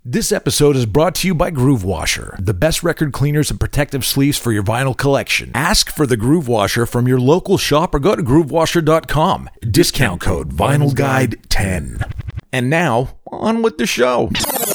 This episode is brought to you by Groove Washer, the best record cleaners and protective sleeves for your vinyl collection. Ask for the Groove Washer from your local shop or go to groovewasher.com. Discount code VinylGuide10. And now, on with the show.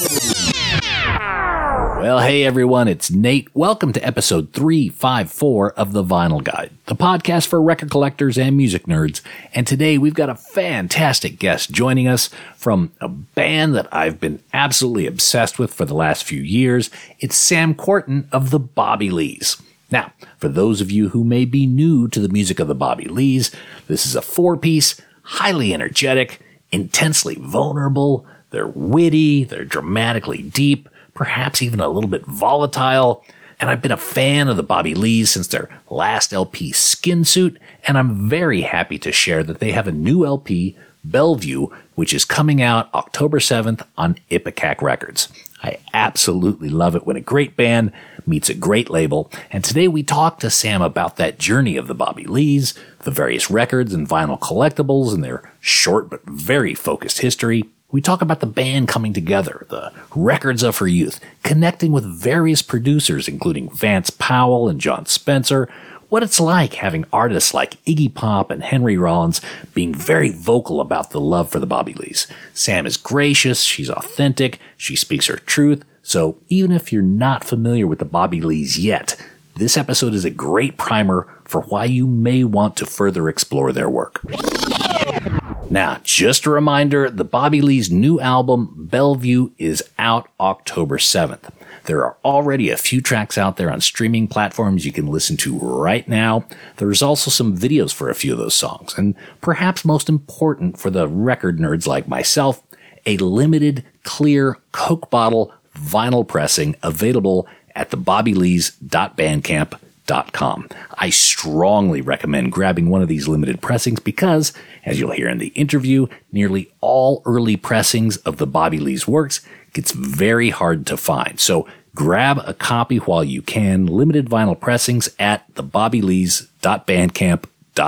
Well, hey everyone, it's Nate. Welcome to episode 354 of The Vinyl Guide, the podcast for record collectors and music nerds. And today we've got a fantastic guest joining us from a band that I've been absolutely obsessed with for the last few years. It's Sam Quortin of the Bobby Lees. Now, for those of you who may be new to the music of the Bobby Lees, this is a four-piece, highly energetic, intensely vulnerable. They're witty, they're dramatically deep, perhaps even a little bit volatile. And I've been a fan of the Bobby Lees since their last LP, Skin Suit, and I'm very happy to share that they have a new LP, Bellevue, which is coming out October 7th on Ipecac Records. I absolutely love it when a great band meets a great label, and today we talk to Sam about that journey of the Bobby Lees, the various records and vinyl collectibles and their short but very focused history. We talk about the band coming together, the records of her youth, connecting with various producers, including Vance Powell and John Spencer, what it's like having artists like Iggy Pop and Henry Rollins being very vocal about the love for the Bobby Lees. Sam is gracious, she's authentic, she speaks her truth, so even if you're not familiar with the Bobby Lees yet, this episode is a great primer for why you may want to further explore their work. Now, just a reminder, the Bobby Lees' new album, Bellevue, is out October 7th. There are already a few tracks out there on streaming platforms you can listen to right now. There's also some videos for a few of those songs. And perhaps most important for the record nerds like myself, a limited, clear Coke bottle vinyl pressing available at thebobbylees.bandcamp.com. I strongly recommend grabbing one of these limited pressings because, as you'll hear in the interview, nearly all early pressings of the Bobby Lees works gets very hard to find. So grab a copy while you can. Limited vinyl pressings at thebobbylees.bandcamp.com.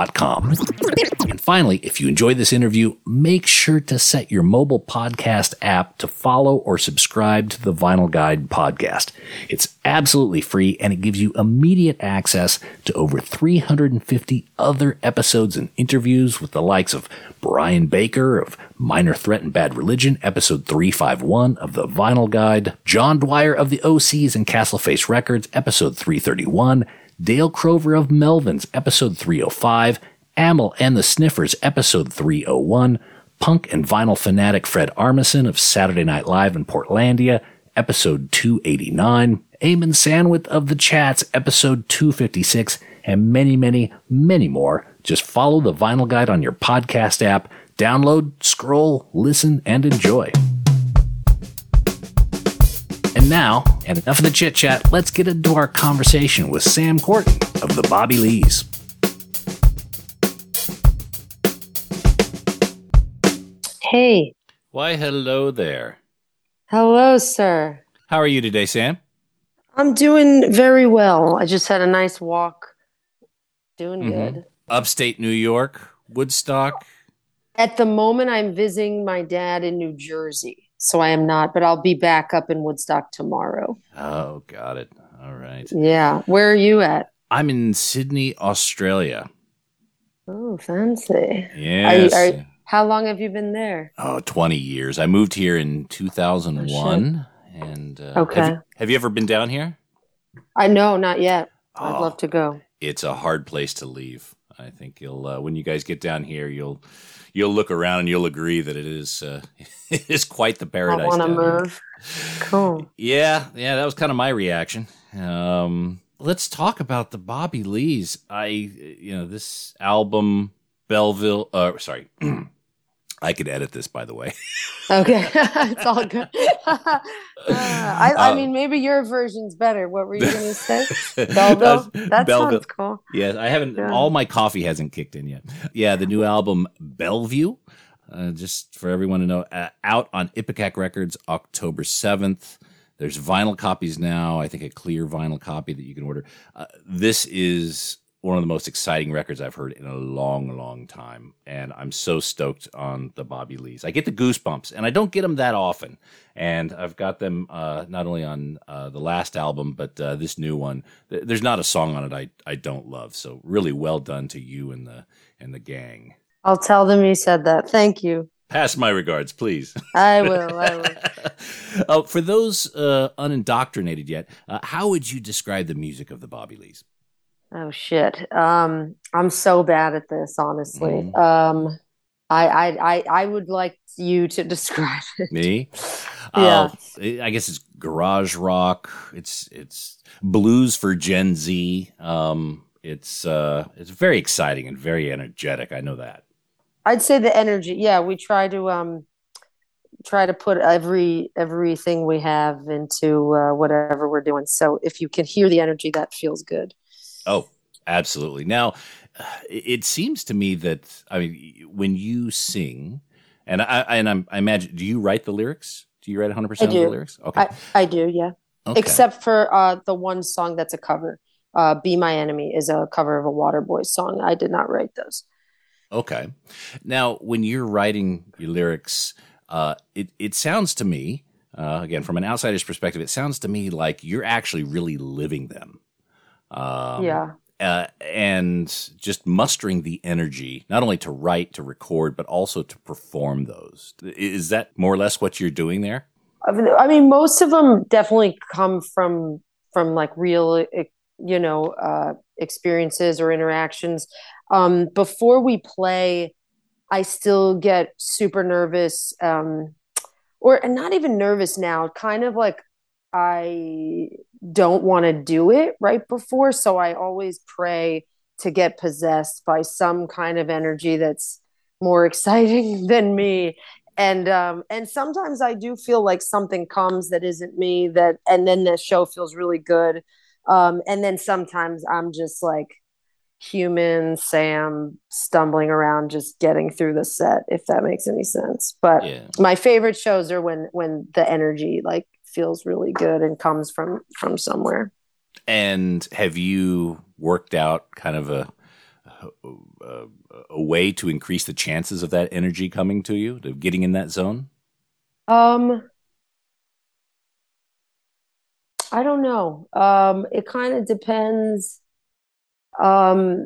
And finally, if you enjoyed this interview, make sure to set your mobile podcast app to follow or subscribe to the Vinyl Guide podcast. It's absolutely free and it gives you immediate access to over 350 other episodes and interviews with the likes of Brian Baker of Minor Threat and Bad Religion, episode 351 of the Vinyl Guide, John Dwyer of the OCs and Castleface Records, episode 331, Dale Crover of Melvins, episode 305, Amel and the Sniffers, episode 301, punk and vinyl fanatic Fred Armisen of Saturday Night Live in Portlandia, episode 289, Eamon Sanwith of The Chats, episode 256, and many, many, many more. Just follow the Vinyl Guide on your podcast app, download, scroll, listen, and enjoy. And now, and enough of the chit-chat, let's get into our conversation with Sam Quortin of the Bobby Lees. Hey. Why, hello there. Hello, sir. How are you today, Sam? I'm doing very well. I just had a nice walk. Doing good. Upstate New York, Woodstock? At the moment, I'm visiting my dad in New Jersey. So I am not, but I'll be back up in Woodstock tomorrow. Oh, got it. All right. Yeah. Where are you at? I'm in Sydney, Australia. Oh, fancy. Yes. How long have you been there? Oh, 20 years. I moved here in 2001. And okay. Have you ever been down here? I know, not yet. I'd love to go. It's a hard place to leave. I think you'll when you guys get down here, you'll look around and you'll agree that it is it is quite the paradise. I want to move. Here. Cool. Yeah, that was kind of my reaction. Let's talk about the Bobby Lees. This album, Belleville. I could edit this, by the way. Okay, it's all good. I mean, maybe your version's better. What were you going to say? Belleville? That sounds cool. Yes, I haven't. Yeah. All my coffee hasn't kicked in yet. Yeah, the new album Bellevue, just for everyone to know, out on Ipecac Records October 7th. There's vinyl copies now. I think a clear vinyl copy that you can order. This is one of the most exciting records I've heard in a long, long time. And I'm so stoked on the Bobby Lees. I get the goosebumps, and I don't get them that often. And I've got them not only on the last album, but this new one. There's not a song on it I don't love. So really well done to you and the gang. I'll tell them you said that. Thank you. Pass my regards, please. I will. For those unindoctrinated yet, how would you describe the music of the Bobby Lees? Oh shit! I'm so bad at this, honestly. I would like you to describe it. Me? Yeah. I guess it's garage rock. It's blues for Gen Z. It's very exciting and very energetic. I know that. I'd say the energy. Yeah, we try to put everything we have into whatever we're doing. So if you can hear the energy, that feels good. Oh, absolutely. Now, it seems to me that, I mean, when you sing, and I imagine, do you write the lyrics? Do you write 100% of the lyrics? Okay. I do, yeah. Okay. Except for the one song that's a cover. Be My Enemy is a cover of a Waterboys song. I did not write those. Okay. Now, when you're writing your lyrics, it sounds to me, again, from an outsider's perspective, it sounds to me like you're actually really living them. And just mustering the energy, not only to write, to record, but also to perform those. Is that more or less what you're doing there? I mean, most of them definitely come from like real, experiences or interactions. Before we play, I still get super nervous, or not even nervous now, kind of like I don't want to do it right before. So I always pray to get possessed by some kind of energy that's more exciting than me. And sometimes I do feel like something comes that isn't me, and then the show feels really good. And then sometimes I'm just like human Sam stumbling around, just getting through the set, if that makes any sense. But my favorite shows are when the energy like feels really good and comes from somewhere. And have you worked out kind of a way to increase the chances of that energy coming to you, of getting in that zone? I don't know. It kind of depends. I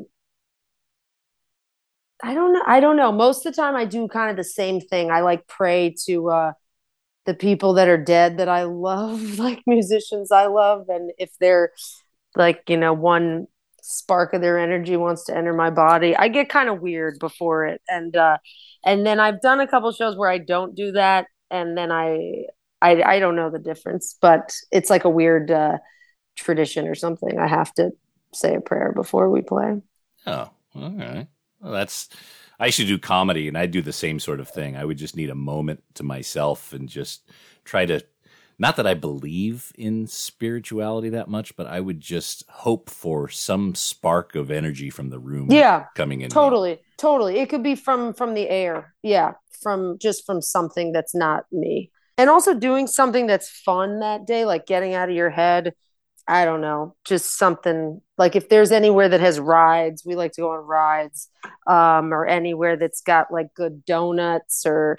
don't know. Most of the time I do kind of the same thing. I like pray to the people that are dead that I love, like musicians I love. And if they're like, one spark of their energy wants to enter my body, I get kind of weird before it. And then I've done a couple shows where I don't do that. And then I don't know the difference, but it's like a weird tradition or something. I have to say a prayer before we play. Oh, all right. Well, I should do comedy, and I do the same sort of thing. I would just need a moment to myself and just try to, not that I believe in spirituality that much, but I would just hope for some spark of energy from the room coming in. Totally. It could be from the air. Yeah. From something that's not me. And also doing something that's fun that day, like getting out of your head. I don't know, just something like if there's anywhere that has rides, we like to go on rides, or anywhere that's got like good donuts or,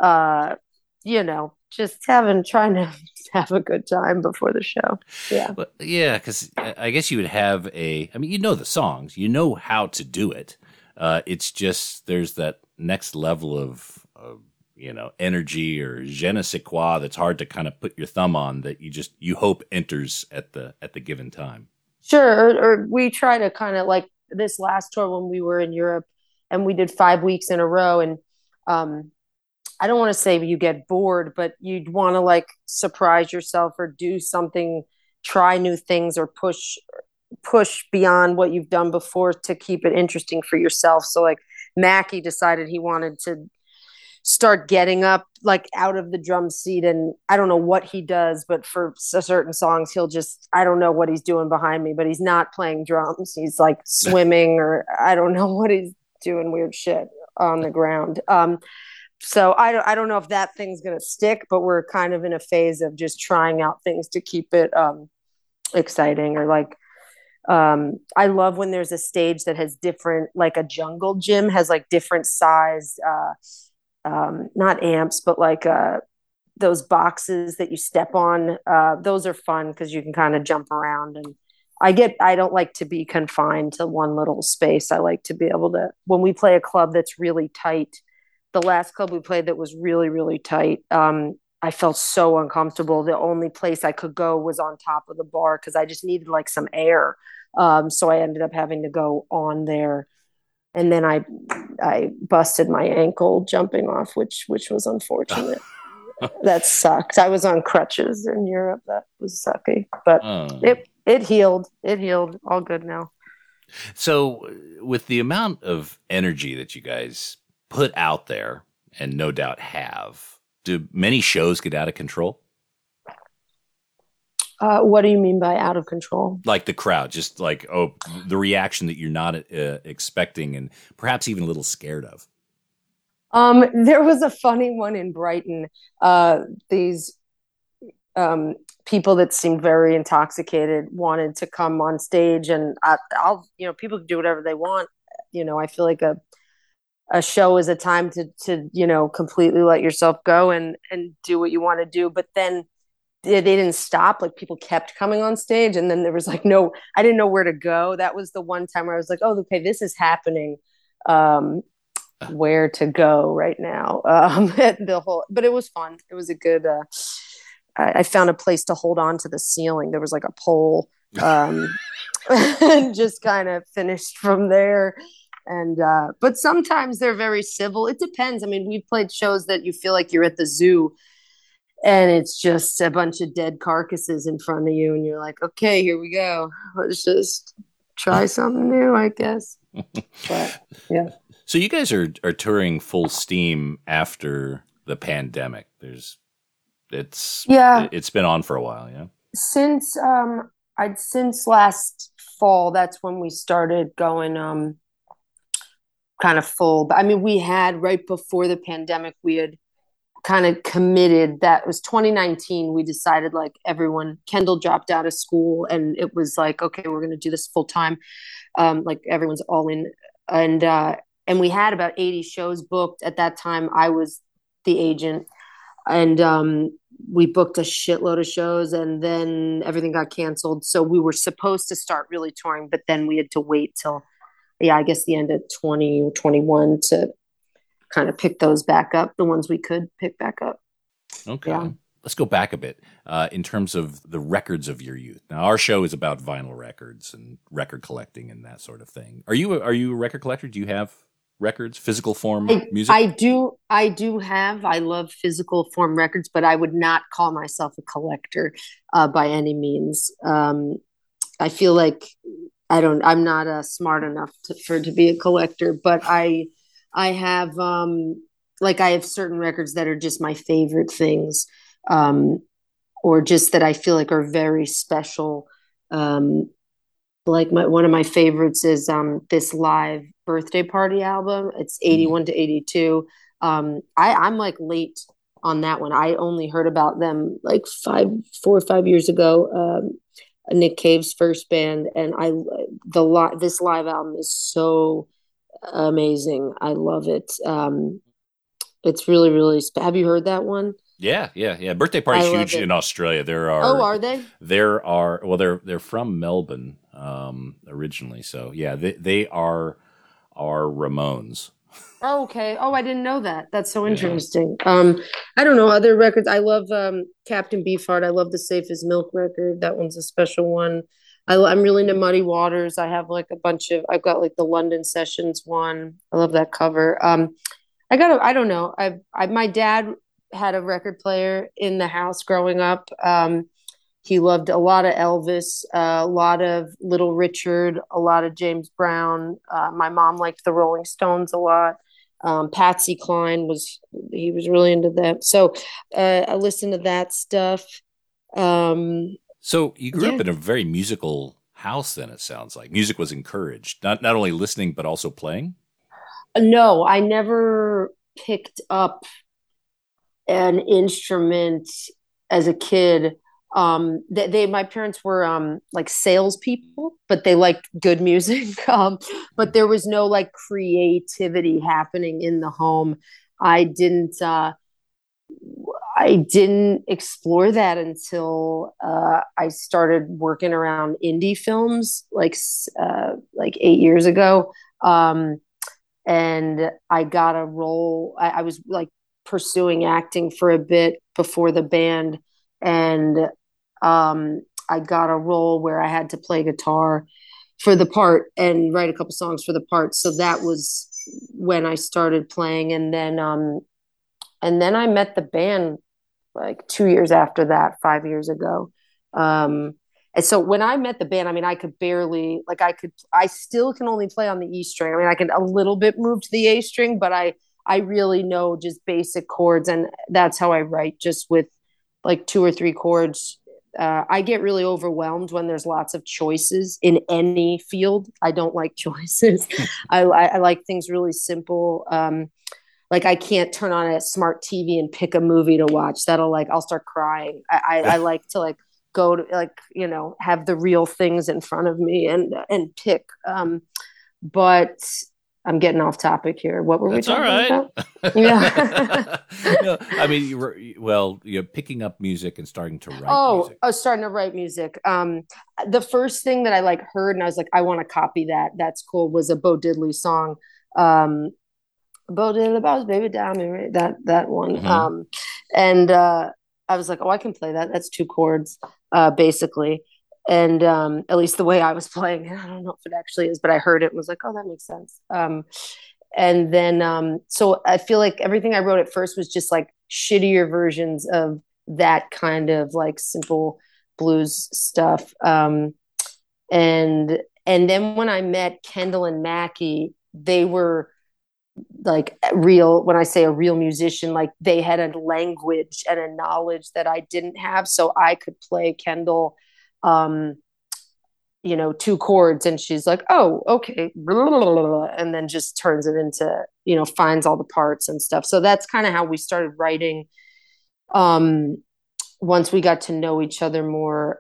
just trying to have a good time before the show. Yeah. But yeah. Cause I guess you would have the songs, you know how to do it. It's just, there's that next level of energy or je ne sais quoi that's hard to kind of put your thumb on, that you hope enters at the given time. Sure. Or we try to kind of like this last tour when we were in Europe and we did 5 weeks in a row. And I don't want to say you get bored, but you'd want to like surprise yourself or do something, try new things or push beyond what you've done before to keep it interesting for yourself. So like Mackie decided he wanted to start getting up like out of the drum seat, and I don't know what he does, but for certain songs he'll just, I don't know what he's doing behind me, but he's not playing drums, he's like swimming or I don't know what he's doing, weird shit on the ground. So I don't know if that thing's gonna stick, but we're kind of in a phase of just trying out things to keep it exciting, or like I love when there's a stage that has different, like a jungle gym has like different size, not amps, but like those boxes that you step on. Those are fun because you can kind of jump around. And I don't like to be confined to one little space. I like to be able to, when we play a club that's really tight, the last club we played that was really, really tight, I felt so uncomfortable. The only place I could go was on top of the bar because I just needed like some air. So I ended up having to go on there. And then I busted my ankle jumping off, which was unfortunate. That sucks. I was on crutches in Europe. That was sucky, but it healed. It healed. All good now. So with the amount of energy that you guys put out there, and no doubt have, do many shows get out of control? What do you mean by out of control? Like the crowd, just like, the reaction that you're not expecting and perhaps even a little scared of. There was a funny one in Brighton. These people that seemed very intoxicated wanted to come on stage, and I'll people can do whatever they want. I feel like a show is a time to completely let yourself go and do what you want to do. But then they didn't stop. Like, people kept coming on stage, and then there was like, no, I didn't know where to go. That was the one time where I was like, oh, okay, this is happening. Where to go right now? But it was fun. It was a good. I found a place to hold on to the ceiling. There was like a pole, and just kind of finished from there. And but sometimes they're very civil. It depends. I mean, we've played shows that you feel like you're at the zoo, and it's just a bunch of dead carcasses in front of you, and you're like, okay, here we go. Let's just try something new, I guess. But yeah. So you guys are touring full steam after the pandemic. It's been on for a while, yeah. Since last fall, that's when we started going kind of full. But I mean, we had, right before the pandemic, we had kind of committed. That was 2019. We decided, like, Kendall dropped out of school, and it was like, okay, we're going to do this full time. Like, everyone's all in, and we had about 80 shows booked at that time. I was the agent, and we booked a shitload of shows, and then everything got canceled. So we were supposed to start really touring, but then we had to wait till, I guess the end of 2021 to kind of pick those back up, the ones we could pick back up. Okay. Yeah. Let's go back a bit in terms of the records of your youth. Now, our show is about vinyl records and record collecting and that sort of thing. Are you a record collector? Do you have records, physical form music? I do have. I love physical form records, but I would not call myself a collector by any means. I feel like I'm not smart enough to be a collector, but I have I have certain records that are just my favorite things, or just that I feel like are very special. Like one of my favorites is this Live birthday party album. It's 81 to 82. I'm like late on that one. I only heard about them like 4 or 5 years ago. Nick Cave's first band, and this live album is so amazing. I love it. It's really, really. Have you heard that one? Yeah. Birthday Party's huge in Australia. Are they? They're from Melbourne originally. So yeah, they are Ramones. Oh, okay. Oh, I didn't know that. That's so interesting. Yeah. I don't know other records. I love Captain Beefheart. I love the Safe as Milk record. That one's a special one. I'm really into Muddy Waters. I have like a bunch of. I've got like the London Sessions one. I love that cover. I don't know. My dad had a record player in the house growing up. He loved a lot of Elvis, a lot of Little Richard, a lot of James Brown. My mom liked the Rolling Stones a lot. Patsy Cline was really into that. So I listened to that stuff. So you grew up in a very musical house then, it sounds like. Music was encouraged, not only listening, but also playing? No, I never picked up an instrument as a kid. My parents were like salespeople, but they liked good music. But there was no like creativity happening in the home. I didn't. I didn't explore that until I started working around indie films, like 8 years ago. And I got a role. I was like pursuing acting for a bit before the band, and I got a role where I had to play guitar for the part and write a couple songs for the part. So that was when I started playing, and then I met the band like 2 years after that, 5 years ago. And so when I met the band, I mean, I could barely, like, I still can only play on the E string. I mean, I can a little bit move to the A string, but I really know just basic chords. And that's how I write, just with like two or three chords. I get really overwhelmed when there's lots of choices in any field. I don't like choices. I like things really simple. Like I can't turn on a smart TV and pick a movie to watch. I'll start crying. I like to like go to like, have the real things in front of me and pick. But I'm getting off topic here. What were That's we talking about? Yeah. No, I mean, you're picking up music and starting to write music. I was starting to write music. The first thing that I like heard and I was like, I want to copy that. That's cool. Was a Bo Diddley song. Bo Diddley Bows, Baby Diamond, that one. Mm-hmm. And I was like, oh, I can play that. That's two chords, basically. And at least the way I was playing it, I don't know if it actually is, but I heard it and was like, oh, that makes sense. And then, so I feel like everything I wrote at first was just like shittier versions of that kind of like simple blues stuff. And then when I met Kendall and Mackie, they were like real, when I say a real musician, like they had a language and a knowledge that I didn't have. So I could play Kendall, two chords and she's like, oh, okay. And then just turns it into, finds all the parts and stuff. So that's kind of how we started writing. Once we got to know each other more,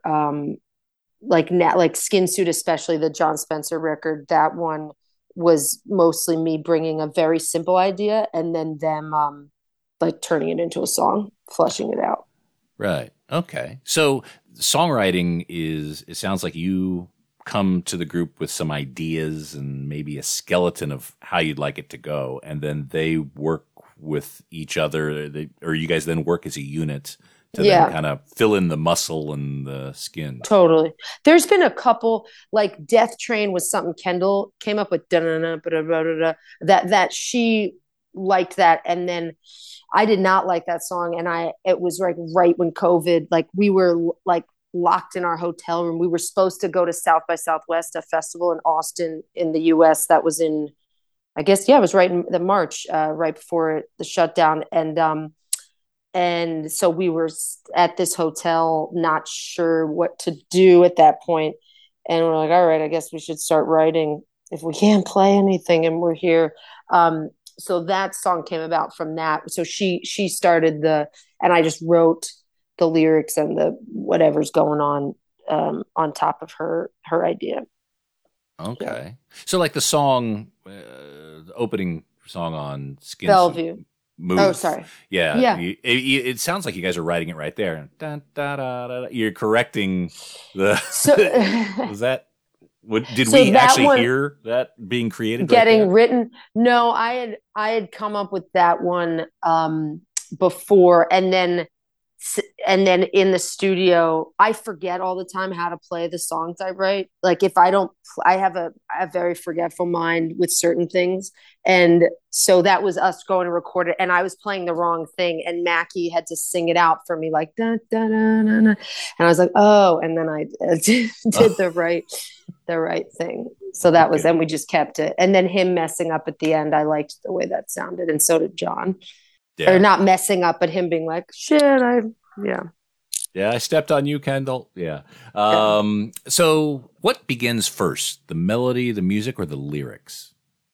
like Skin Suit, especially the John Spencer record, that one was mostly me bringing a very simple idea and then them like turning it into a song, fleshing it out. Right. Okay. So songwriting it sounds like you come to the group with some ideas and maybe a skeleton of how you'd like it to go, and then they work with each other, or you guys then work as a unit to then kind of fill in the muscle and the skin. Totally. There's been a couple, like Death Train was something Kendall came up with, that she liked that. And then I did not like that song. And it was like right when COVID, like we were like locked in our hotel room. We were supposed to go to South by Southwest, a festival in Austin in the US that was in, I guess, it was right in the March, right before the shutdown. And so we were at this hotel, not sure what to do at that point. And we're like, all right, I guess we should start writing if we can't play anything and we're here. So that song came about from that. So she started and I just wrote the lyrics and the whatever's going on top of her idea. Okay. Yeah. So like the song, the opening song on Skin Bellevue. Move. Oh, sorry. Yeah. It sounds like you guys are writing it right there. Dun, da, da, da, da. You're correcting the. Was that? Did we actually hear that being created? Getting written? No, I had come up with that one before, and then in the studio, I forget all the time how to play the songs I write. Like if I don't, I have a very forgetful mind with certain things. And so that was us going to record it. And I was playing the wrong thing. And Mackie had to sing it out for me like, da, da, da, da, da. And I was like, oh, and then I did the right thing. So that was, and we just kept it. And then him messing up at the end, I liked the way that sounded. And so did John. Yeah. Or not messing up, but him being like, shit, I stepped on you, Kendall. Yeah. So what begins first, the melody, the music, or the lyrics?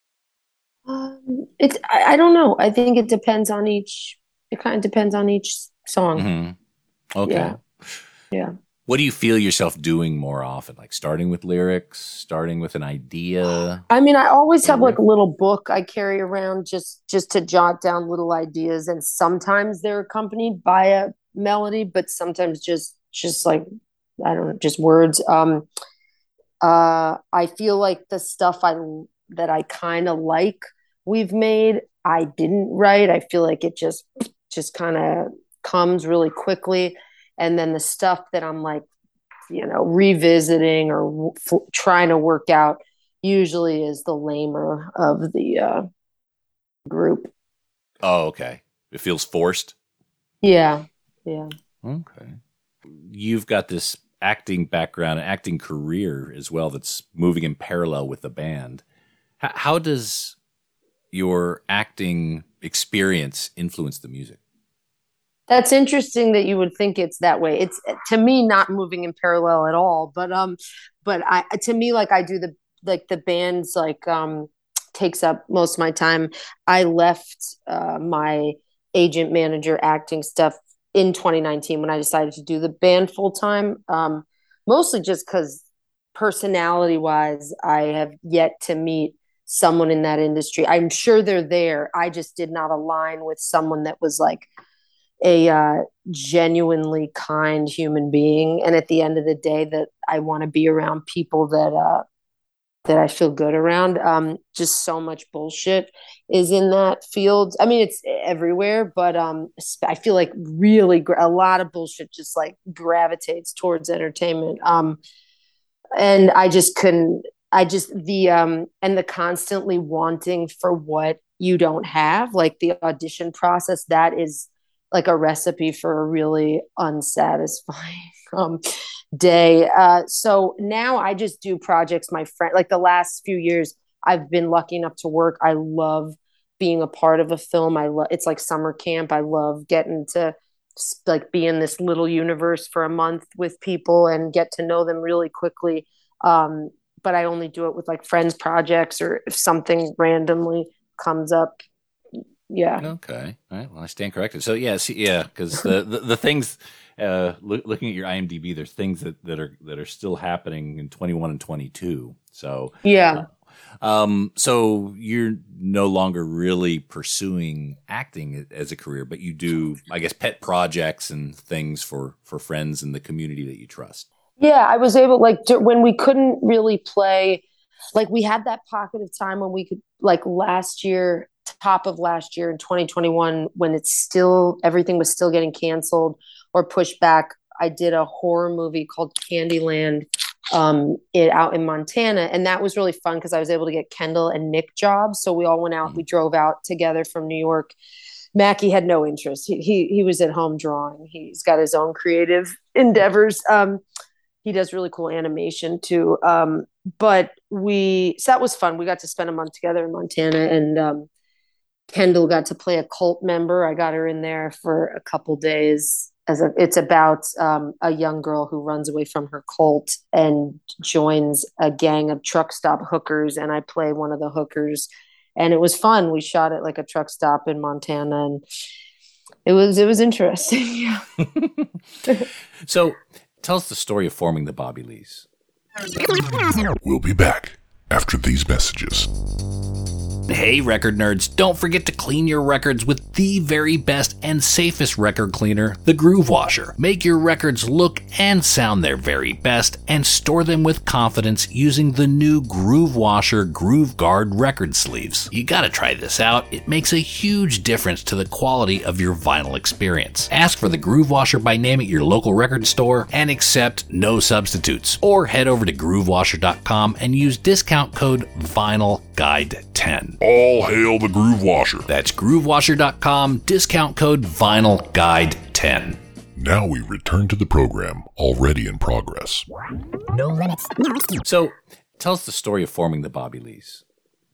I don't know. I think it kind of depends on each song. Mm-hmm. Okay. Yeah. Yeah. What do you feel yourself doing more often? Like starting with lyrics, starting with an idea? I mean, I always have like riff? a little book I carry around just to jot down little ideas, and sometimes they're accompanied by a melody, but sometimes just like I don't know, just words. I feel like the stuff I that I kind of like we've made, I didn't write. I feel like it just kind of comes really quickly, and then the stuff that I'm like, revisiting or trying to work out usually is the lamer of the group. Oh, okay. It feels forced. Yeah, yeah. Okay. You've got this acting background, an acting career as well that's moving in parallel with the band. How does your acting experience influence the music? That's interesting that you would think it's that way. It's to me not moving in parallel at all. But I to me like I do the band's like takes up most of my time. I left my agent manager acting stuff in 2019 when I decided to do the band full time. Mostly just because personality wise, I have yet to meet someone in that industry. I'm sure they're there. I just did not align with someone that was like a genuinely kind human being, and at the end of the day that I want to be around people that I feel good around. Just so much bullshit is in that field. I mean, it's everywhere, but I feel like really a lot of bullshit just like gravitates towards entertainment. And I just couldn't. I just and the constantly wanting for what you don't have, like the audition process, that is like a recipe for a really unsatisfying day. So now I just do projects. My friend, like the last few years, I've been lucky enough to work. I love being a part of a film. It's like summer camp. I love getting to like be in this little universe for a month with people and get to know them really quickly. But I only do it with like friends projects or if something randomly comes up. Yeah. Okay. All right. Well, I stand corrected. So because the things looking at your IMDb, there's things that are still happening in 21 and 22. So yeah. So you're no longer really pursuing acting as a career, but you do, I guess, pet projects and things for friends in the community that you trust. Yeah, I was able when we couldn't really play, like we had that pocket of time when we could, like last year, top of last year in 2021, when everything was still getting canceled or pushed back. I did a horror movie called Candyland out in Montana, and that was really fun because I was able to get Kendall and Nick jobs. So we all went out. We drove out together from New York. Mackie had no interest. He was at home drawing. He's got his own creative endeavors. He does really cool animation too. So that was fun. We got to spend a month together in Montana, and Kendall got to play a cult member. I got her in there for a couple days. It's about a young girl who runs away from her cult and joins a gang of truck stop hookers, and I play one of the hookers. And it was fun. We shot at like a truck stop in Montana, and it was interesting. So tell us the story of forming the Bobby Lees. We'll be back after these messages. Hey, record nerds, don't forget to clean your records with the very best and safest record cleaner, the Groove Washer. Make your records look and sound their very best and store them with confidence using the new Groove Washer Groove Guard record sleeves. You gotta try this out. It makes a huge difference to the quality of your vinyl experience. Ask for the Groove Washer by name at your local record store and accept no substitutes. Or head over to groovewasher.com and use discount code VinylGuide10. All hail the Groove Washer. That's groovewasher.com, discount code VinylGuide10. Now we return to the program, already in progress. No limits. So, tell us the story of forming the Bobby Lees.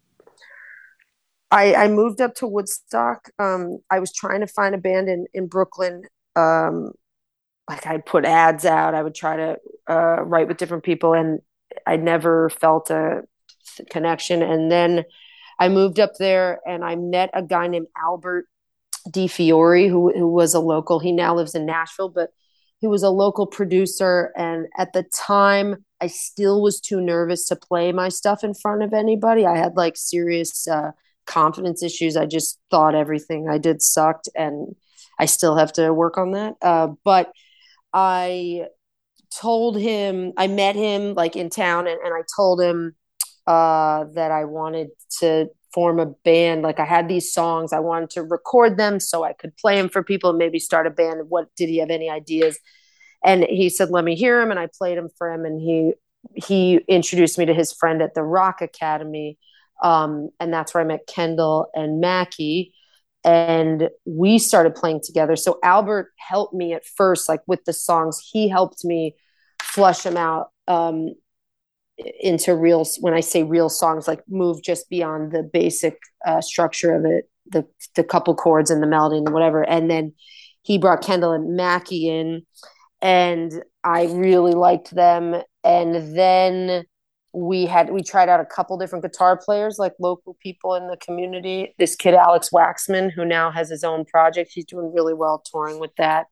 I moved up to Woodstock. I was trying to find a band in Brooklyn. Like I put ads out. I would try to write with different people, and I never felt a connection. And then I moved up there and I met a guy named Albert DiFiore who was a local. He now lives in Nashville, but He was a local producer, and at the time I still was too nervous to play my stuff in front of anybody. I had like serious confidence issues. I just thought everything I did sucked, and I still have to work on that. But I told him, I met him like in town, and I told him that I wanted to form a band. Like I had these songs, I wanted to record them so I could play them for people and maybe start a band. What did he have any ideas? And he said, let me hear him. And I played him for him. And he introduced me to his friend at the Rock Academy. And that's where I met Kendall and Mackie. And we started playing together. So Albert helped me at first, like with the songs. He helped me flush them out into real, when I say real songs, like move just beyond the basic structure of it, the couple chords and the melody and whatever. And then he brought Kendall and Mackie in, and I really liked them. And then we tried out a couple different guitar players, like local people in the community. This kid, Alex Waxman, who now has his own project. He's doing really well touring with that.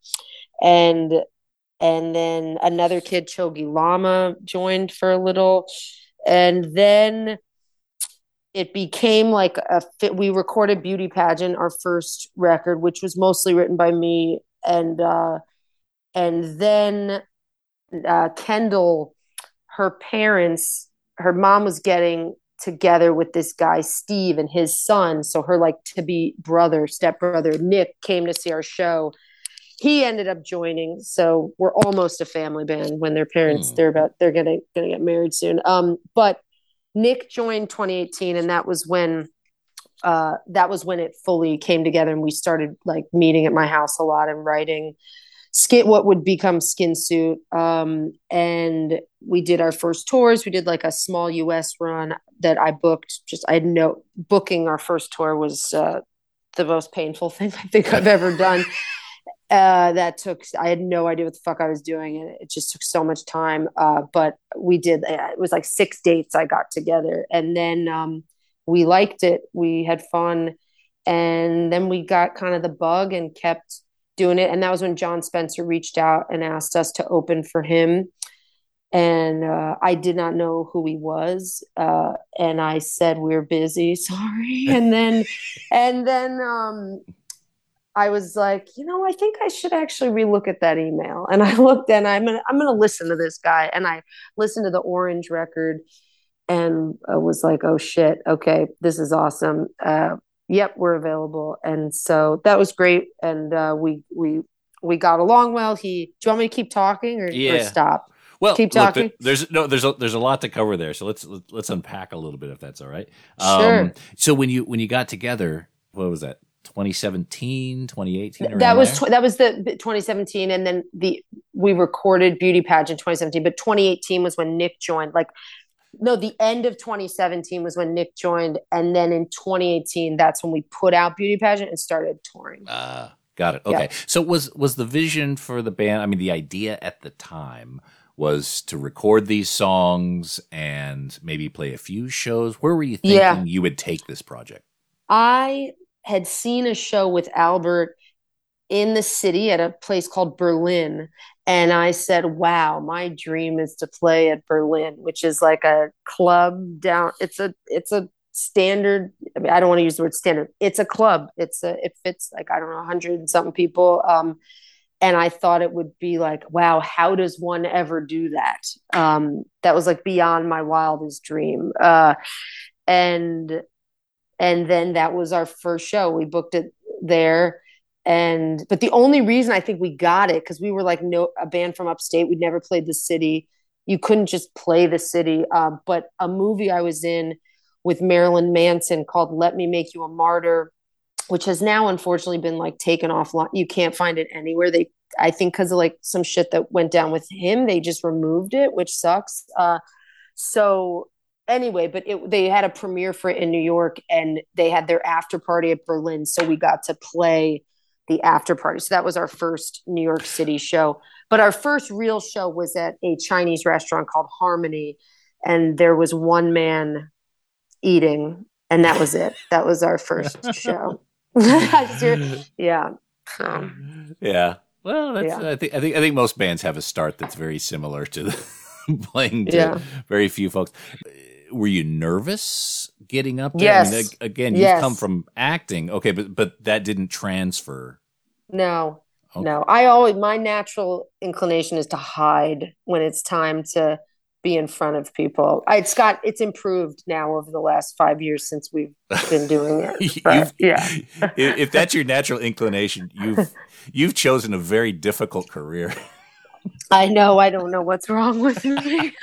And then another kid, Chogi Lama, joined for a little. And then it became like we recorded Beauty Pageant, our first record, which was mostly written by me. And then Kendall, her mom was getting together with this guy, Steve, and his son. So her like to-be stepbrother, Nick, came to see our show. He ended up joining, so we're almost a family band when their parents they're gonna get married soon. But Nick joined 2018, and that was when it fully came together, and we started like meeting at my house a lot and writing what would become Skin Suit. And we did our first tours. We did like a small US run that I booked. Booking our first tour was the most painful thing I think I've ever done. I had no idea what the fuck I was doing, and it just took so much time. But we did, it was like 6 dates I got together, and then we liked it. We had fun, and then we got kind of the bug and kept doing it. And that was when John Spencer reached out and asked us to open for him. And I did not know who he was. And I said, we're busy, sorry. And then I was like, I think I should actually relook at that email. And I looked, and I'm gonna listen to this guy. And I listened to the Orange record, and I was like, oh shit, okay, this is awesome. Yep, we're available. And so that was great. And we got along well. Do you want me to keep talking or stop? Well, keep talking. Look, there's a lot to cover there. So let's unpack a little bit, if that's all right. Sure. So when you got together, what was that? 2017, 2018? That was the 2017, and then we recorded Beauty Pageant 2017, but 2018 was when Nick joined. The end of 2017 was when Nick joined, and then in 2018, that's when we put out Beauty Pageant and started touring. Got it. Okay. Yeah. So was the vision for the band, I mean, the idea at the time was to record these songs and maybe play a few shows? Where were you thinking you would take this project? I had seen a show with Albert in the city at a place called Berlin. And I said, wow, my dream is to play at Berlin, which is like a club down. It's a standard. I mean, I don't want to use the word standard. It's a club. It fits like, I don't know, 100 and something people. And I thought it would be like, wow, how does one ever do that? That was like beyond my wildest dream. And then that was our first show. We booked it there. But the only reason I think we got it, because we were like a band from upstate. We'd never played the city. You couldn't just play the city. But a movie I was in with Marilyn Manson called Let Me Make You a Martyr, which has now unfortunately been like taken offline. You can't find it anywhere. I think because of like some shit that went down with him, they just removed it, which sucks. So anyway, but they had a premiere for it in New York, and they had their after party at Berlin. So we got to play the after party. So that was our first New York City show. But our first real show was at a Chinese restaurant called Harmony. And there was one man eating, and that was it. That was our first show. Yeah. Yeah. Well, that's Yeah. I think most bands have a start that's very similar to playing to Yeah. very few folks. Were you nervous getting up there? Yes. I mean, again, Yes. you've come from acting. Okay, but that didn't transfer. No, Okay. no. My natural inclination is to hide when it's time to be in front of people. It's improved now over the last 5 years since we've been doing it. But, yeah. If that's your natural inclination, you've chosen a very difficult career. I know. I don't know what's wrong with me.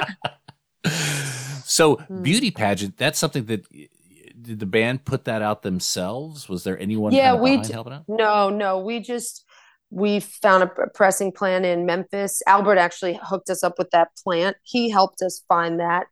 So beauty pageant, that's something that did the band put that out themselves? Was there anyone Yeah, kind of behind helping out? No. We found a pressing plant in Memphis. Albert actually hooked us up with that plant. He helped us find that.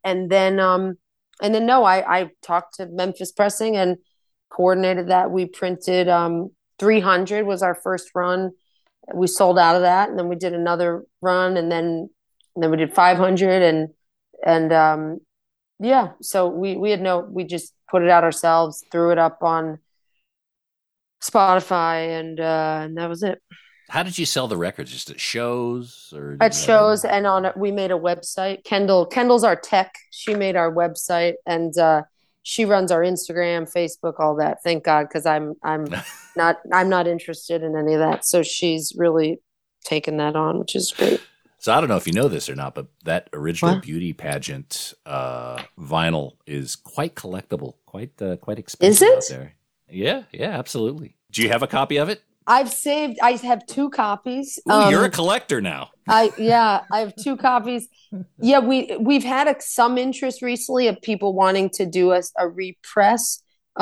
I talked to Memphis Pressing and coordinated that. We printed 300 was our first run. We sold out of that, and then we did another run, and then we did 500 and yeah, so we just put it out ourselves, threw it up on Spotify, and that was it. How did you sell the records? Just at shows or At shows and we made a website. Kendall's our tech. She made our website, and she runs our Instagram, Facebook, all that. Thank God, because I'm not interested in any of that. So she's really taken that on, which is great. So I don't know if you know this or not, but that original beauty pageant vinyl is quite collectible, quite expensive out there. Yeah, absolutely. Do you have a copy of it? I have 2 copies. Ooh, you're a collector now. I have 2 copies. Yeah, we've had some interest recently of people wanting to do a repress.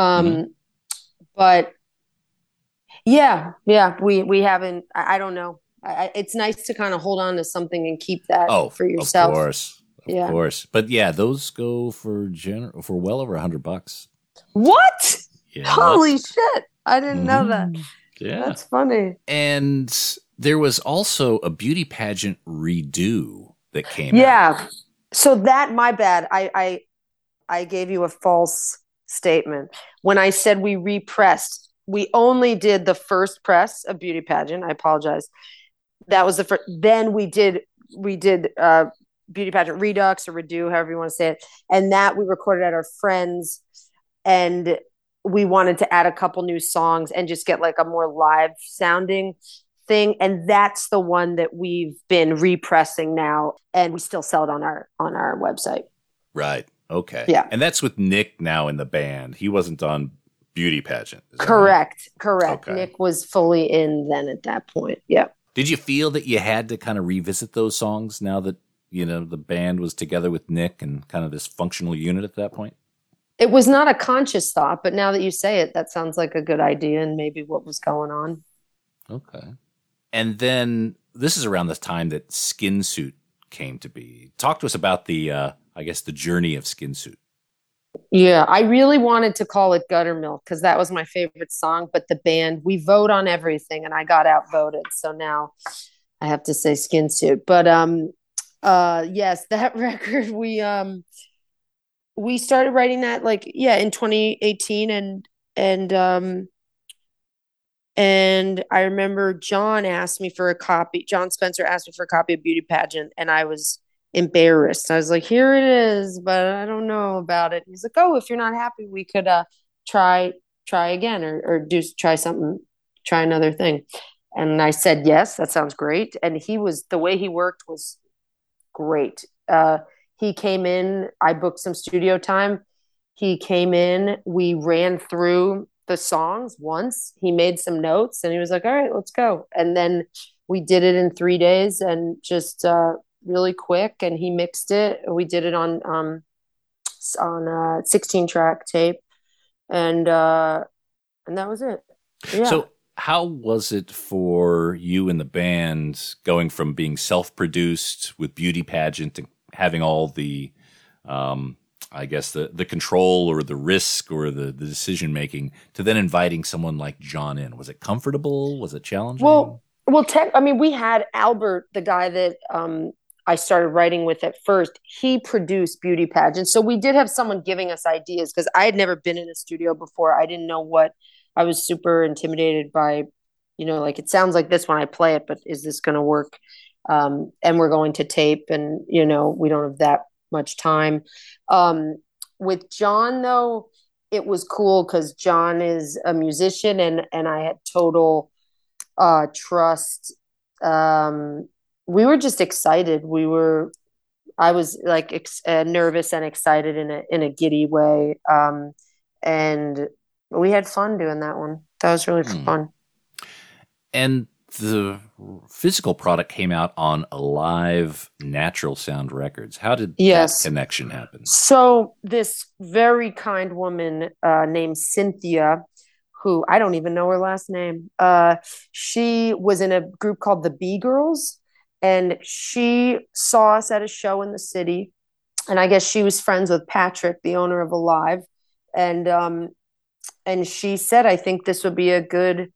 But yeah, we haven't. I don't know. It's nice to kind of hold on to something and keep that for yourself. Of course. But yeah, those go for well over $100. What? Yeah. Holy shit! I didn't know that. Yeah, that's funny. And there was also a beauty pageant redo that came out. Yeah. So that, my bad. I gave you a false statement when I said we repressed. We only did the first press of beauty pageant. I apologize. That was the first. Then we did beauty pageant redux or redo, however you want to say it, and that we recorded at our friends, and we wanted to add a couple new songs and just get like a more live sounding thing. And that's the one that we've been repressing now, and we still sell it on our website. Right. Okay. Yeah. And that's with Nick now in the band. He wasn't on beauty pageant. Correct. Right? Okay. Nick was fully in then at that point. Yeah. Did you feel that you had to kind of revisit those songs now that, the band was together with Nick and kind of this functional unit at that point? It was not a conscious thought, but now that you say it, that sounds like a good idea and maybe what was going on. Okay. And then this is around the time that Skin Suit came to be. Talk to us about the journey of Skin Suit. Yeah, I really wanted to call it Gutter Milk because that was my favorite song, but the band, we vote on everything and I got outvoted. So now I have to say Skin Suit. But yes, that record, we started writing that in 2018 and I remember John Spencer asked me for a copy of Beauty Pageant, and I was embarrassed. I was like, here it is, but I don't know about it. He's like, oh, if you're not happy, we could try again or try another thing. And I said, yes, that sounds great. And the way he worked was great. He came in, I booked some studio time. He came in, we ran through the songs once. He made some notes and he was like, all right, let's go. And then we did it in 3 days and just really quick. And he mixed it. We did it on a 16-track tape. And that was it. Yeah. So how was it for you and the band going from being self-produced with Beauty Pageant and having all the, the control or the risk or the decision making to then inviting someone like John in? Was it comfortable? Was it challenging? Well, we had Albert, the guy that I started writing with at first. He produced Beauty Pageant, so we did have someone giving us ideas because I had never been in a studio before. I didn't know what. I was super intimidated by like it sounds like this when I play it, but is this going to work? And we're going to tape, and we don't have that much time. With John though, it was cool because John is a musician, and I had total trust. We were just excited. I was like nervous and excited in a giddy way. And we had fun doing that one. That was really fun. And the physical product came out on Alive Natural Sound Records. How did that connection happen? So this very kind woman named Cynthia, who I don't even know her last name, she was in a group called the B Girls, and she saw us at a show in the city. And I guess she was friends with Patrick, the owner of Alive. And she said, I think this would be a good,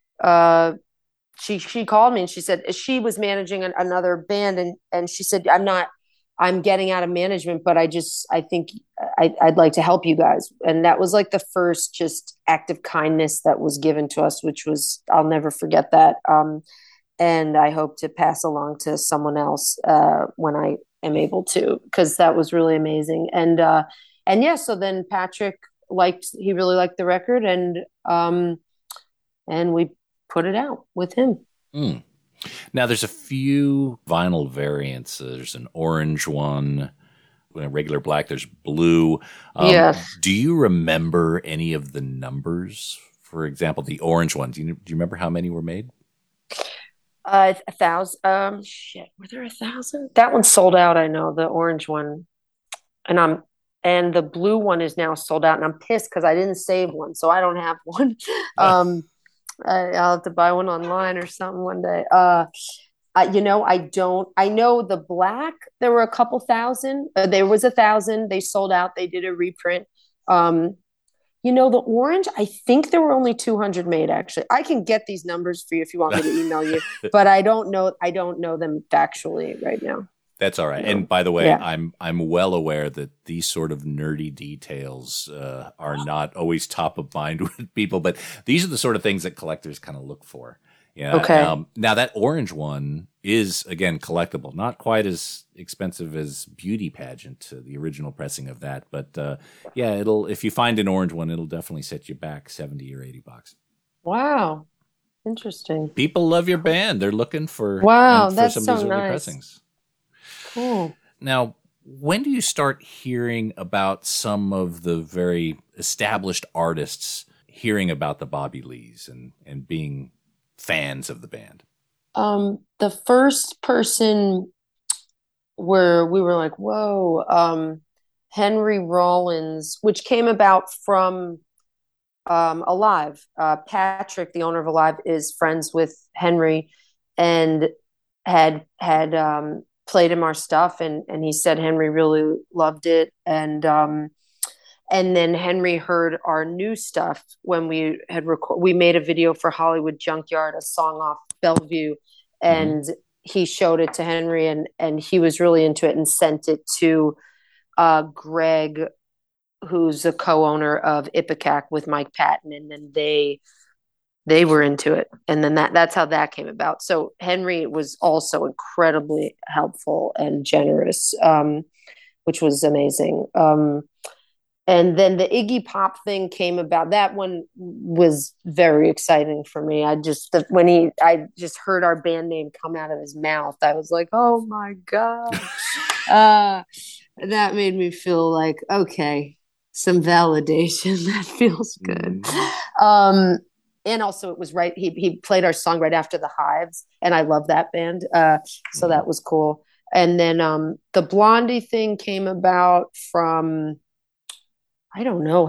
she called me and she said she was managing another band. And she said, I'm getting out of management, but I think I'd like to help you guys. And that was like the first just act of kindness that was given to us, which was, I'll never forget that. And I hope to pass along to someone else when I am able to, because that was really amazing. And yeah, so then Patrick he really liked the record, and we put it out with him. Now there's a few vinyl variants. There's an orange one, a regular black, there's blue. Yes. Do you remember any of the numbers? For example, the orange one, do you remember how many were made? 1,000. Shit, were there 1,000? That one sold out, I know, the orange one. And the blue one is now sold out, and I'm pissed because I didn't save one, so I don't have one. I'll have to buy one online or something one day. I know the black, there were a couple thousand. There was 1,000. They sold out. They did a reprint. The orange, I think there were only 200 made, actually. I can get these numbers for you if you want me to email you, but I don't know them factually right now. That's all right. And by the way, I'm well aware that these sort of nerdy details are not always top of mind with people, but these are the sort of things that collectors kind of look for. Yeah. Okay. Now that orange one is, again, collectible, not quite as expensive as Beauty Pageant, the original pressing of that, but if you find an orange one, it'll definitely set you back $70 or $80. Wow. Interesting. People love your band. They're looking for that's some so of these early nice. pressings. Cool. Now, when do you start hearing about some of the very established artists hearing about the Bobby Lees and being fans of the band? The first person where we were like, whoa, Henry Rollins, which came about from Alive. Patrick, the owner of Alive, is friends with Henry and had played him our stuff, and he said Henry really loved it, and then Henry heard our new stuff when we had we made a video for Hollywood Junkyard, a song off Bellevue, and he showed it to Henry, and he was really into it and sent it to Greg, who's a co-owner of Ipecac with Mike Patton, and then they were into it, and then that's how that came about. So Henry was also incredibly helpful and generous, which was amazing. And then the Iggy Pop thing came about. That one was very exciting for me. I just heard our band name come out of his mouth, I was like, oh my God. That made me feel like, okay, some validation. That feels good. And also it was right. He played our song right after the Hives, and I love that band. So that was cool. And then the Blondie thing came about from, I don't know.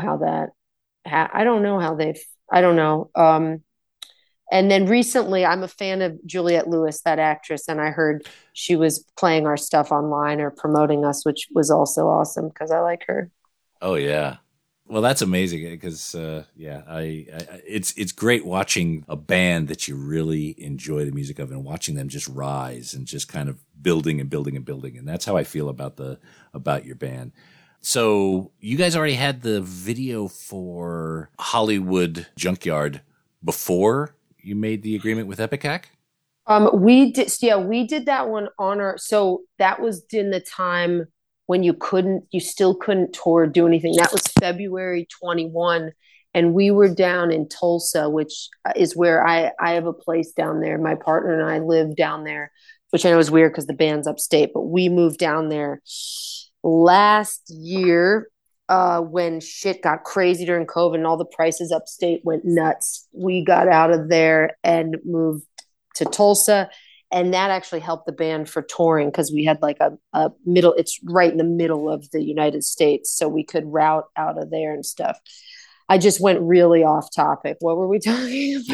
And then recently, I'm a fan of Juliette Lewis, that actress, and I heard she was playing our stuff online or promoting us, which was also awesome because I like her. Oh yeah. Well, that's amazing because, it's great watching a band that you really enjoy the music of and watching them just rise and just kind of building and building and building. And that's how I feel about your band. So you guys already had the video for Hollywood Junkyard before you made the agreement with Epicac? We did that one on our, so that was in the time when you still couldn't tour, do anything. That was February 21. And we were down in Tulsa, which is where I have a place down there. My partner and I live down there, which I know is weird because the band's upstate, but we moved down there last year when shit got crazy during COVID and all the prices upstate went nuts. We got out of there and moved to Tulsa. And that actually helped the band for touring because we had like a middle, it's right in the middle of the United States. So we could route out of there and stuff. I just went really off topic. What were we talking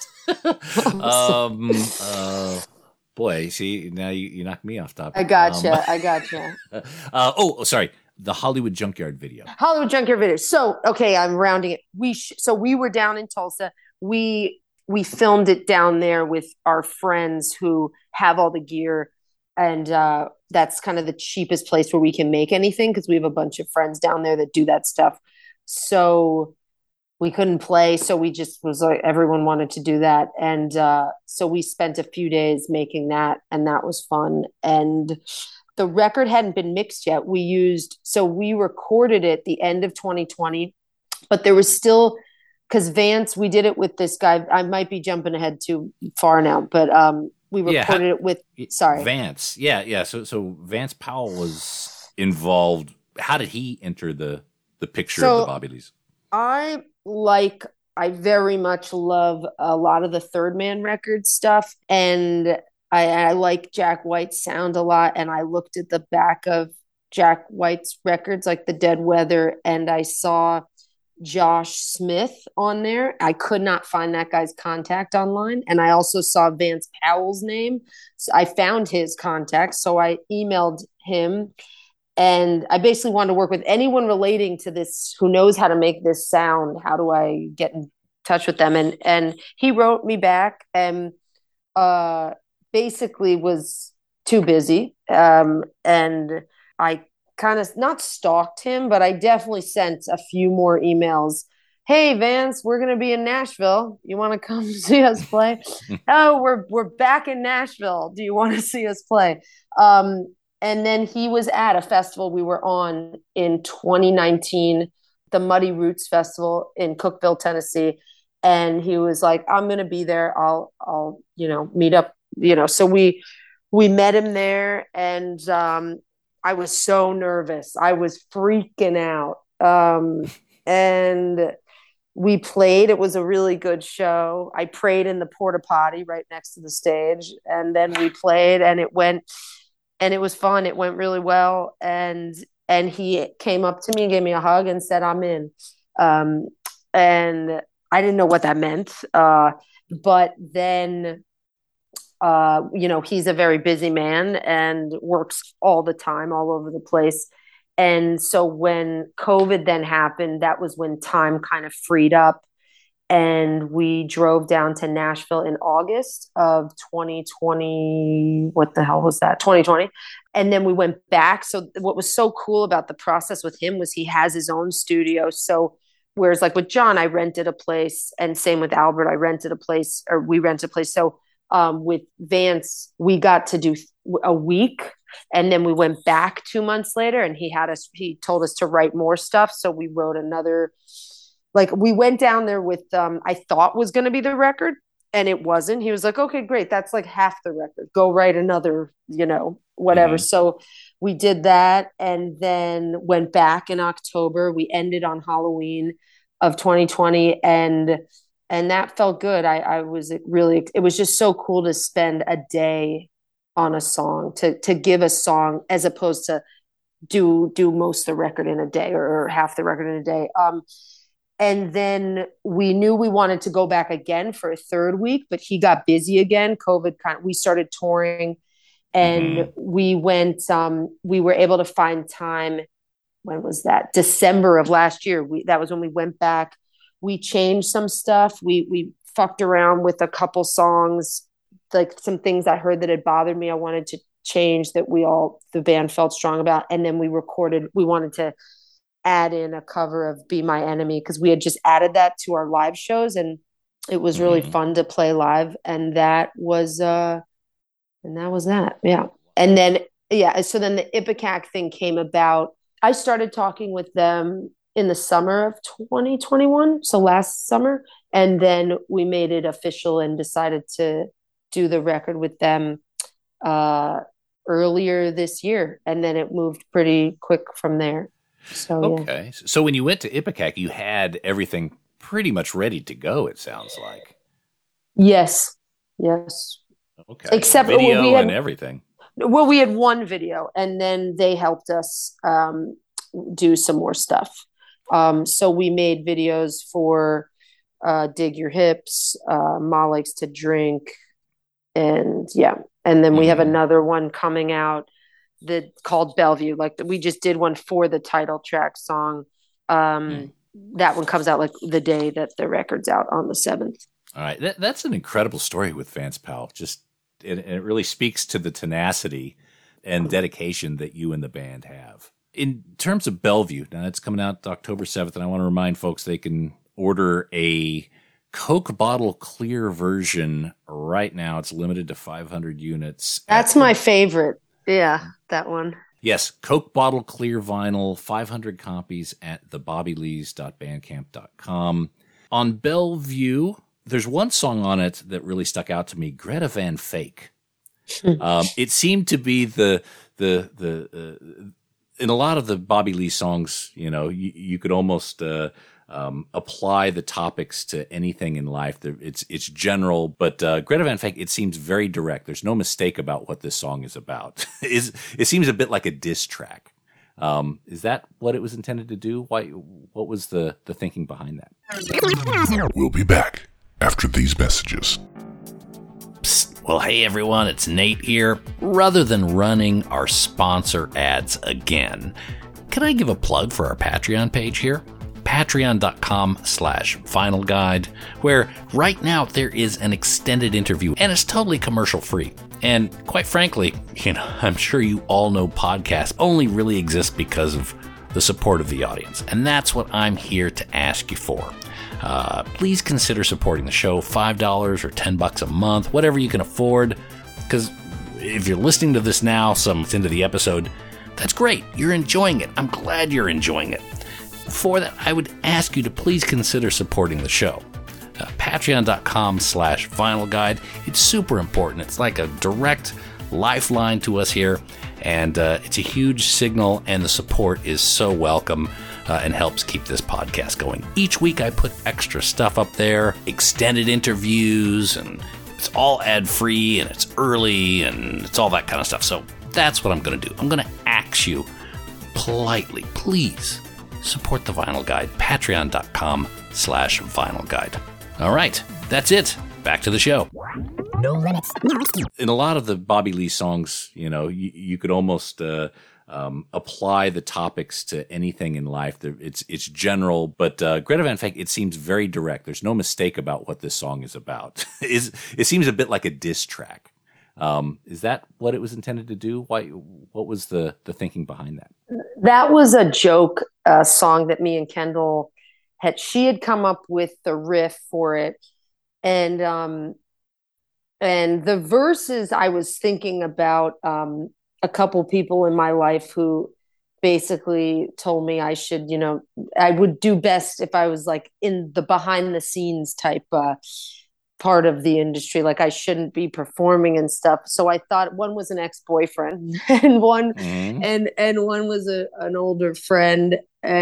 about? Boy, see, now you knocked me off topic. I gotcha. Sorry. The Hollywood Junkyard video. Hollywood Junkyard video. So, okay, I'm rounding it. So we were down in Tulsa. We filmed it down there with our friends who have all the gear. And that's kind of the cheapest place where we can make anything because we have a bunch of friends down there that do that stuff. So we couldn't play. So we just was like, everyone wanted to do that. And so we spent a few days making that, and that was fun. And the record hadn't been mixed yet. We recorded it the end of 2020, but there was still, because Vance, we did it with this guy. I might be jumping ahead too far now, but we recorded it with, Vance. Yeah. So Vance Powell was involved. How did he enter the picture of the Bobby Lees? I very much love a lot of the Third Man Records stuff. And I like Jack White's sound a lot. And I looked at the back of Jack White's records, like the Dead Weather, and I saw Josh Smith on there. I could not find that guy's contact online. And I also saw Vance Powell's name. So I found his contact. So I emailed him. And I basically wanted to work with anyone relating to this who knows how to make this sound. How do I get in touch with them? And he wrote me back and basically was too busy. And I kind of not stalked him, but I definitely sent a few more emails. Hey, Vance, we're going to be in Nashville. You want to come see us play? Oh, we're back in Nashville. Do you want to see us play? And then he was at a festival we were on in 2019, the Muddy Roots Festival in Cookeville, Tennessee. And he was like, I'm going to be there. I'll meet up, So we met him there, and I was so nervous. I was freaking out. And we played. It was a really good show. I prayed in the porta potty right next to the stage. And then we played, and it was fun. It went really well. And he came up to me and gave me a hug and said, I'm in. And I didn't know what that meant. But then, he's a very busy man and works all the time, all over the place. And so when COVID then happened, that was when time kind of freed up. And we drove down to Nashville in August of 2020. What the hell was that? 2020. And then we went back. So what was so cool about the process with him was he has his own studio. So whereas like with John, I rented a place, and same with Albert, we rented a place. So with Vance, we got to do a week, and then we went back 2 months later, and he told us to write more stuff. So we wrote another. Like we went down there with, I thought was going to be the record, and it wasn't. He was like, okay, great. That's like half the record. Go write another, whatever. Mm-hmm. So we did that, and then went back in October. We ended on Halloween of 2020. And that felt good. I was really, it was just so cool to spend a day on a song, to give a song as opposed to do most of the record in a day or half the record in a day. And then we knew we wanted to go back again for a third week, but he got busy again. COVID we started touring, and we went, we were able to find time. When was that? December of last year. That was when we went back. We changed some stuff. We fucked around with a couple songs, like some things I heard that had bothered me. I wanted to change that the band felt strong about. And then we wanted to add in a cover of Be My Enemy, because we had just added that to our live shows, and It was really fun to play live, and that was that. Yeah. And then so then the Ipecac thing came about. I started talking with them in the summer of 2021, so last summer, and then we made it official and decided to do the record with them earlier this year, and then it moved pretty quick from there. So okay. So when you went to Ipecac, you had everything pretty much ready to go, it sounds like. Yes. Okay. Except video and everything. Well, we had one video, and then they helped us do some more stuff. So we made videos for Dig Your Hips, Ma Likes to Drink, and then we have another one coming out called Bellevue. Like we just did one for the title track song. That one comes out like the day that the record's out on the 7th. All right. That's an incredible story with Vance Powell. It really speaks to the tenacity and dedication that you and the band have. In terms of Bellevue, now it's coming out October 7th, and I want to remind folks they can order a Coke bottle clear version right now. It's limited to 500 units. That's my favorite. Yeah, that one. Yes, Coke bottle clear vinyl, 500 copies at thebobbylees.bandcamp.com. On Bellevue, there's one song on it that really stuck out to me, Greta Van Fake. It seemed to be the in a lot of the Bobby Lee songs, you could almost apply the topics to anything in life. It's general, but Greta Van Fake, it seems very direct. There's no mistake about what this song is about. It seems a bit like a diss track. Is that what it was intended to do? What was the thinking behind that? We'll be back after these messages. Psst. Well, hey everyone, it's Nate here. Rather than running our sponsor ads again, can I give a plug for our Patreon page here? Patreon.com/Vinyl Guide, where right now there is an extended interview and it's totally commercial free. And quite frankly, I'm sure you all know podcasts only really exist because of the support of the audience. And that's what I'm here to ask you for. Please consider supporting the show, $5 or $10 a month, whatever you can afford. Because if you're listening to this now, some months into the episode, that's great. You're enjoying it. I'm glad you're enjoying it. For that, I would ask you to please consider supporting the show. Patreon.com/Vinyl Guide. It's super important. It's like a direct lifeline to us here, and it's a huge signal, and the support is so welcome and helps keep this podcast going. Each week I put extra stuff up there, extended interviews, and it's all ad-free, and it's early, and it's all that kind of stuff. So that's what I'm going to do. I'm going to ask you politely, please support the Vinyl Guide, patreon.com/Vinyl Guide. All right, that's it. Back to the show. No limits. In a lot of the Bobby Lee songs, you could almost apply the topics to anything in life. It's general, but Greta Van Fake, it seems very direct. There's no mistake about what this song is about. It seems a bit like a diss track. Is that what it was intended to do? What was the thinking behind that? That was a joke song that me and Kendall she had come up with the riff for it. And the verses, I was thinking about a couple people in my life who basically told me I should, I would do best if I was like in the behind the scenes type part of the industry. Like I shouldn't be performing and stuff. So I thought one was an ex-boyfriend and one was an older friend.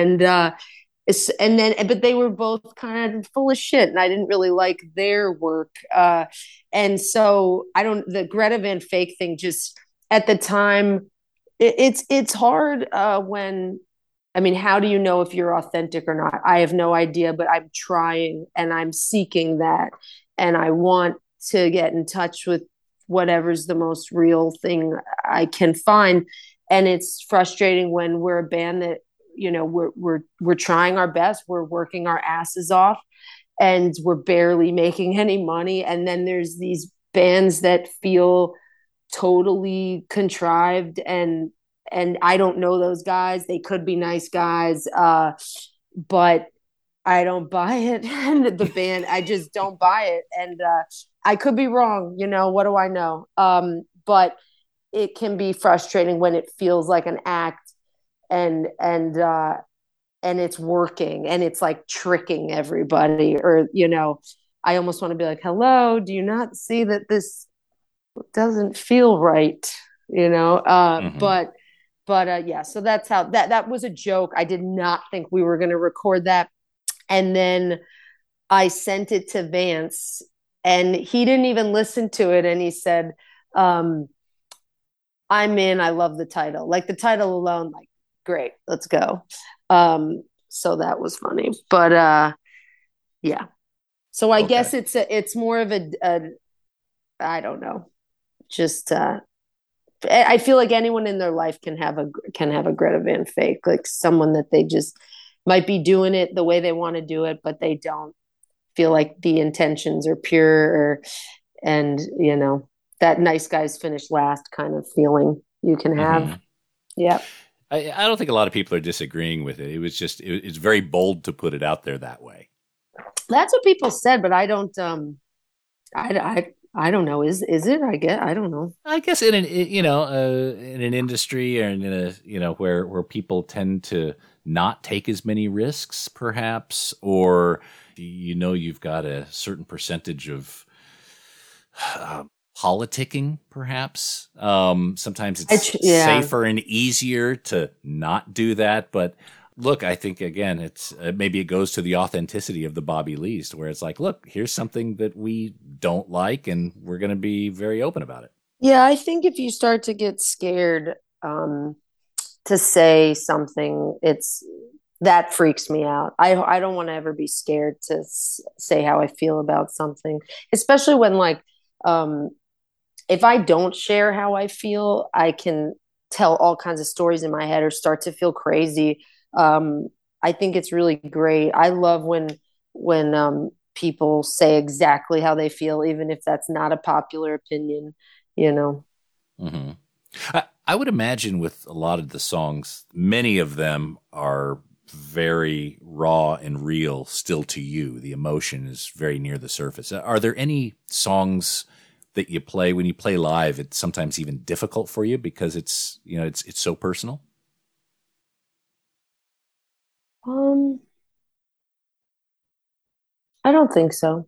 But they were both kind of full of shit, and I didn't really like their work. And so the Greta Van Fake thing, just at the time, it's hard when, how do you know if you're authentic or not? I have no idea, but I'm trying and I'm seeking that. And I want to get in touch with whatever's the most real thing I can find. And it's frustrating when we're a band that, we're trying our best. We're working our asses off and we're barely making any money. And then there's these bands that feel totally contrived and I don't know those guys. They could be nice guys. But I don't buy it. And the band, I just don't buy it. And I could be wrong. What do I know? But it can be frustrating when it feels like an act and it's working and it's like tricking everybody, or I almost want to be like, hello, do you not see that this doesn't feel right? Mm-hmm. But yeah, so that's how that was a joke. I did not think we were going to record that. And then I sent it to Vance and he didn't even listen to it. And he said, I'm in, I love the title. Like the title alone, like, great, let's go. So that was funny, but yeah. So I guess it's more of a I don't know, just I feel like anyone in their life can have a Greta Van Fleet, like someone that they just might be doing it the way they want to do it, but they don't feel like the intentions are pure, and that nice guys finish last kind of feeling you can have. Mm-hmm. Yeah. I don't think a lot of people are disagreeing with it. It was just, it's very bold to put it out there that way. That's what people said, but I don't, I don't know. Is it? I don't know. I guess in an industry or in a, where people tend to not take as many risks, perhaps, or you've got a certain percentage of politicking, perhaps. Sometimes it's safer and easier to not do that. But look, I think again, it's maybe it goes to the authenticity of the Bobby Lees, where it's like, look, here's something that we don't like, and we're going to be very open about it. Yeah, I think if you start to get scared to say something, that freaks me out. I don't want to ever be scared to say how I feel about something, especially when like if I don't share how I feel, I can tell all kinds of stories in my head or start to feel crazy. I think it's really great. I love when people say exactly how they feel, even if that's not a popular opinion, Mm-hmm. I would imagine with a lot of the songs, many of them are very raw and real still to you. The emotion is very near the surface. Are there any songs that you play when you play live, it's sometimes even difficult for you because it's so personal? I don't think so.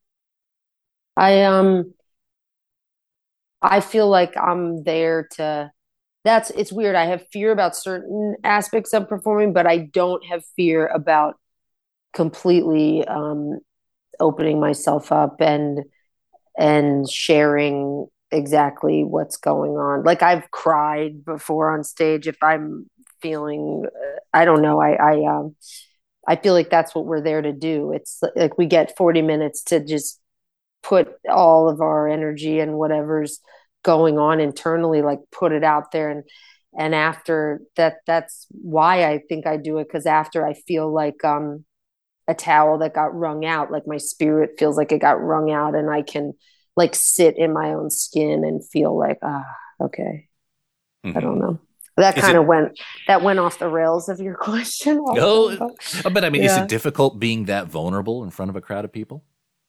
I feel like I'm there to it's weird. I have fear about certain aspects of performing, but I don't have fear about completely opening myself up and sharing exactly what's going on. Like I've cried before on stage if I'm feeling I don't know. I feel like that's what we're there to do. It's like we get 40 minutes to just put all of our energy and whatever's going on internally, like put it out there. And after that's why I think I do it. Cause after I feel like, a towel that got wrung out, like my spirit feels like it got wrung out and I can like sit in my own skin and feel like, okay. Mm-hmm. I don't know. That kind of went off the rails of your question. Also. No, but I mean, is it difficult being that vulnerable in front of a crowd of people?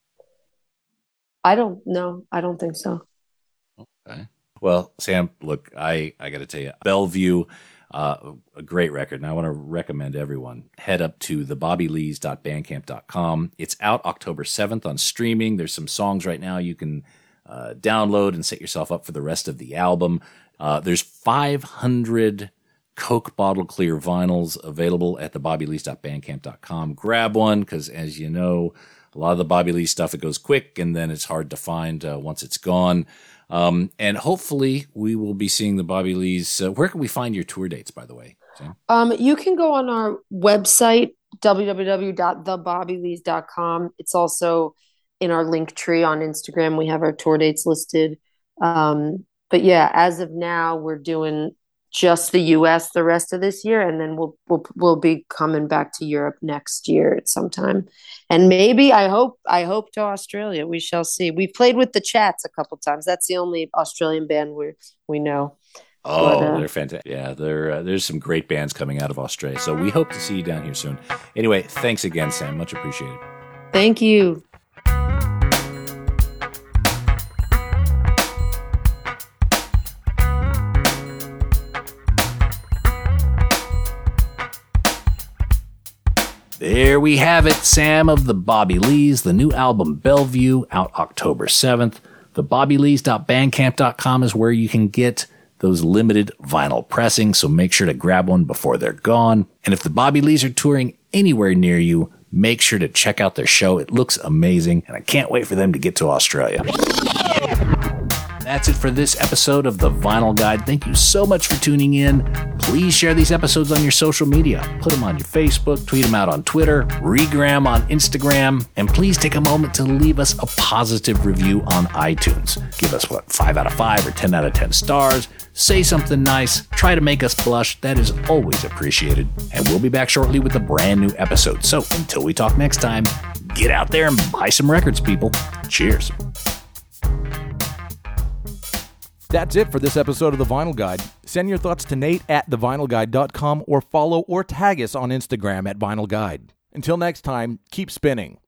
I don't know. I don't think so. Okay. Well, Sam, look, I got to tell you, Bellevue, a great record. And I want to recommend everyone head up to thebobbylees.bandcamp.com. It's out October 7th on streaming. There's some songs right now you can download and set yourself up for the rest of the album. There's 500 Coke bottle clear vinyls available at thebobbylees.bandcamp.com. Grab one because, as you know, a lot of the Bobby Lee stuff, it goes quick and then it's hard to find once it's gone. And hopefully we will be seeing the Bobby Lees. Where can we find your tour dates, by the way, Sam? You can go on our website, www.thebobbylees.com. It's also in our link tree on Instagram. We have our tour dates listed. But yeah, as of now, we're doing just the US the rest of this year, and then we'll be coming back to Europe next year at some time, and maybe I hope to Australia. We shall see. We've played with the Chats a couple times. That's the only Australian band we know. Oh, they're fantastic. Yeah, there's some great bands coming out of Australia. So we hope to see you down here soon. Anyway, thanks again, Sam. Much appreciated. Thank you. There we have it, Sam of the Bobby Lees, the new album Bellevue, out October 7th. The BobbyLees.bandcamp.com is where you can get those limited vinyl pressings, so make sure to grab one before they're gone. And if the Bobby Lees are touring anywhere near you, make sure to check out their show. It looks amazing, and I can't wait for them to get to Australia. That's it for this episode of The Vinyl Guide. Thank you so much for tuning in. Please share these episodes on your social media. Put them on your Facebook, tweet them out on Twitter, regram on Instagram, and please take a moment to leave us a positive review on iTunes. Give us, 5 out of 5 or 10 out of 10 stars. Say something nice. Try to make us blush. That is always appreciated. And we'll be back shortly with a brand new episode. So until we talk next time, get out there and buy some records, people. Cheers. That's it for this episode of The Vinyl Guide. Send your thoughts to Nate@thevinylguide.com or follow or tag us on Instagram @vinylguide. Until next time, keep spinning.